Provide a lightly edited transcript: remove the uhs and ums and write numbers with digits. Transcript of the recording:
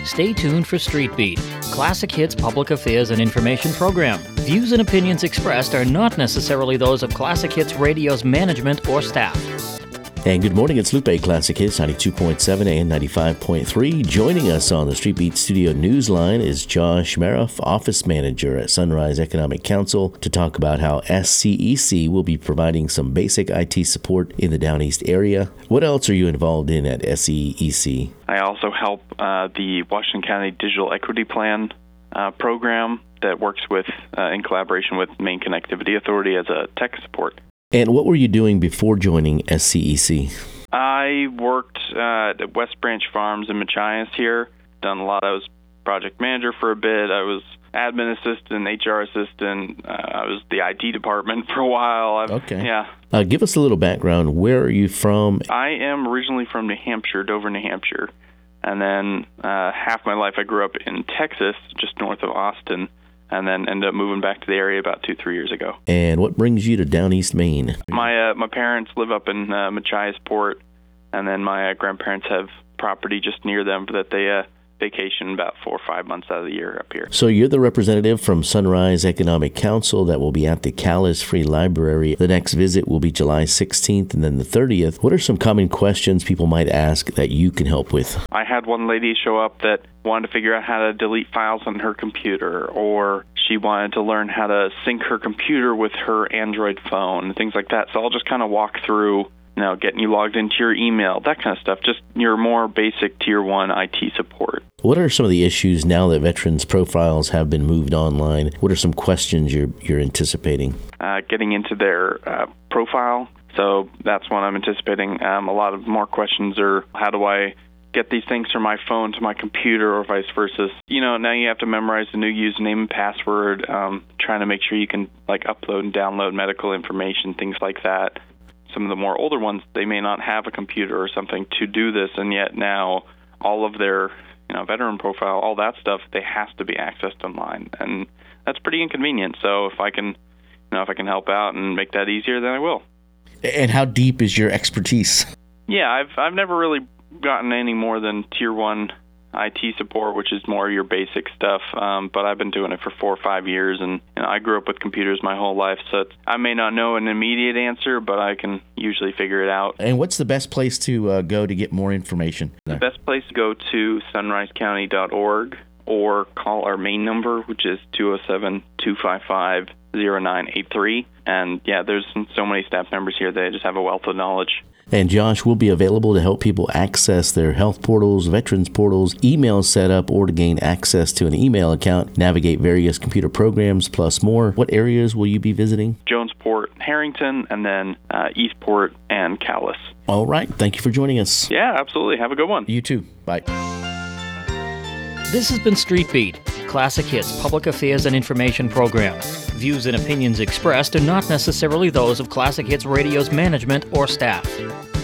Stay tuned for Street Beat, Classic Hits public affairs and information program. Views and opinions expressed are not necessarily those of Classic Hits Radio's management or staff. And good morning, it's Lupe, Classic Hits 92.7 and 95.3. Joining us on the Street Beat Studio Newsline is Josh Maroff, Office Manager at Sunrise Economic Council, to talk about how SCEC will be providing some basic IT support in the Down East area. What else are you involved in at SCEC? I also help the Washington County Digital Equity Plan program that works with in collaboration with Maine Connectivity Authority as a tech support. And what were you doing before joining SCEC? I worked at West Branch Farms in Machias here. I was project manager for a bit. I was admin assistant, HR assistant. I was the IT department for a while. Okay. Yeah. Give us a little background. Where are you from? I am originally from New Hampshire, Dover, New Hampshire. And then half my life I grew up in Texas, just north of Austin. And then ended up moving back to the area about 2-3 years ago. And what brings you to Down East Maine? My parents live up in Machiasport, and then my grandparents have property just near them that they vacation about 4 or 5 months out of the year up here. So you're the representative from Sunrise Economic Council that will be at the Calais Free Library. The next visit will be July 16th and then the 30th. What are some common questions people might ask that you can help with? I had one lady show up that wanted to figure out how to delete files on her computer, or she wanted to learn how to sync her computer with her Android phone, things like that. So I'll just kind of walk through, getting you logged into your email, that kind of stuff, just your more basic Tier 1 IT support. What are some of the issues now that veterans' profiles have been moved online? What are some questions you're anticipating? Getting into their profile, so that's what I'm anticipating. A lot of more questions are, how do I get these things from my phone to my computer or vice versa? Now you have to memorize the new username and password, trying to make sure you can upload and download medical information, things like that. Some of the more older ones, they may not have a computer or something to do this, and yet now all of their veteran profile, all that stuff, they have to be accessed online, and that's pretty inconvenient. So if I can help out and make that easier, then I will. And how deep is your expertise? Yeah, I've never really gotten any more than Tier 1 IT support, which is more your basic stuff, but I've been doing it for 4 or 5 years, and I grew up with computers my whole life, so I may not know an immediate answer, but I can usually figure it out. And what's the best place to go to get more information? The best place to go to sunrisecounty.org or call our main number, which is 207-255-0983. And there's so many staff members here, they just have a wealth of knowledge. And Josh will be available to help people access their health portals, veterans portals, email setup, or to gain access to an email account, navigate various computer programs, plus more. What areas will you be visiting? Jonesport, Harrington, and then Eastport and Calais. All right. Thank you for joining us. Yeah, absolutely. Have a good one. You too. Bye. This has been Street Beat, Classic Hits public affairs and information program. Views and opinions expressed are not necessarily those of Classic Hits Radio's management or staff.